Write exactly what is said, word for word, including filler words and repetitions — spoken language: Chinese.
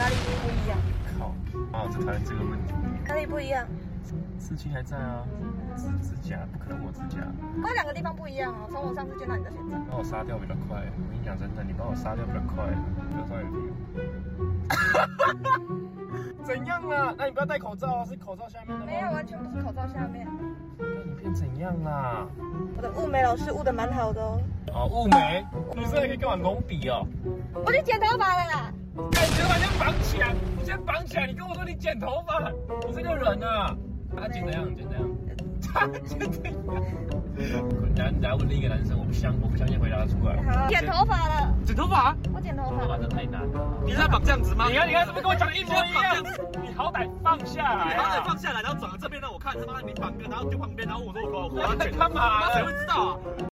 哪里不一样？ 靠！啊，我最讨厌这个问题。 哪里不一样？ 刺青还在啊，指指甲不可能我指甲。 不过两个地方不一样哦，从我上次见到你到现在。 把我杀掉比较快，我跟你讲真的，你把我杀掉比较快，不要抓眼睛。怎样啊？那你不要戴口罩啊，是口罩下面的吗？ 没有，完全不是口罩下面。 你变怎样啊？ 我的雾眉老师雾的蛮好的哦。 哦，雾眉，女生也可以干嘛隆鼻哦？ 我去剪头发了啦。 哎，你把人绑起来，你先绑起来，你跟我说你剪头发，你这个人啊！他剪怎样？剪怎样？他剪怎样？然然后问另一个男生，我不相我不相信回答出来。 好，剪头发了。 剪头发？ 我剪头发。 剪头发真太难了。 你在绑这样子吗？ 你看你看，是不是跟我讲的一模一样？你好歹放下来， 你好歹放下来，然后转到这边让我看，他妈你绑个，然后就旁边，然后我说我我要剪， 他妈的， 谁会知道啊？